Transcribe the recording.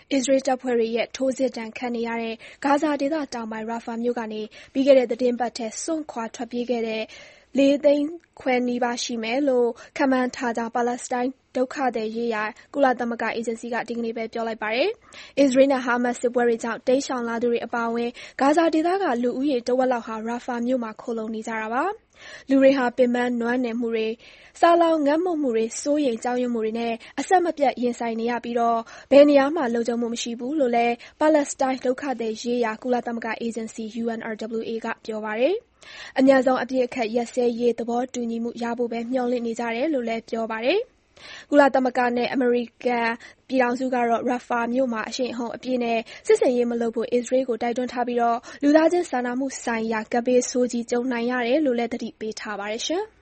အစ္စရေးတပ်ဖွဲ့တွေရဲ့ထိုးစစ်ဒဏ်ခံနေရတဲ့ဂါဇာဒေသတောင်ပိုင်း Rafah မြို့ကနေပြီးခဲ့တဲ့သီတင်းပတ်ထဲစွန့်ခွာထွက်ပြေးခဲ့တဲ့4.5 သိန်းနီးပါးရှိမယ်လို့ခန့်မှန်းထားကြောင်း ပါလက်စတိုင်းဒုက္ခသည်ရေးရာကုလသမဂ္ဂအေဂျင်စီကဒီကနေ့ပဲပြောလိုက်ပါတယ်။ အစ္စရေးနဲ့ဟာမတ်စ်စစ်ပွဲတွေကြောင့်တိမ်းရှောင်လာသူတွေအပါအဝင်ဂါဇာဒေသကလူဦးရေတဝက်လောက်ဟာ Rafah မြို့မှာခိုလှုံနေကြတာပါ။ လူတွေဟာပင်ပန်းနွမ်းနယ်မှုတွေ၊ဆာလောင်ငတ်မွတ်မှုတွေ၊စိုးရိမ်ကြောက်ရွံ့မှုတွေနဲ့အဆက်မပြတ်ရင်ဆိုင်နေရပြီးဘယ်နေရာမှလုံခြုံမှုမရှိဘူးလို့လည်းပါလက်စတိုင်းဒုက္ခသည်ရေးရာကုလသမဂ္ဂအေဂျင်စီ UNRWA ကပြောပါတယ်။ အမြန်ဆုံးအပစ်အခတ်ရပ်စဲရေးသဘောတူညီမှုရဖို့ပဲမျှော်လင့်နေကြတယ်လို့လည်းပြောပါတယ်။ ကုလသမဂ္ဂနဲ့အမေရိကန်ပြည်ထောင်စုကတော့ Rafah မြို့မှာအရှိန်အဟုန်အပြည့်နဲ့စစ်ဆင်ရေးမလုပ်ဖို့အစ္စရေးကိုတိုက်တွန်းထားပြီးလူသားချင်းစာနာမှုဆိုင်ရာကပ်ဘေးဆိုးကြီးကြုံနိုင်ရတယ်လို့လည်းသတိပေးထားပါတယ်။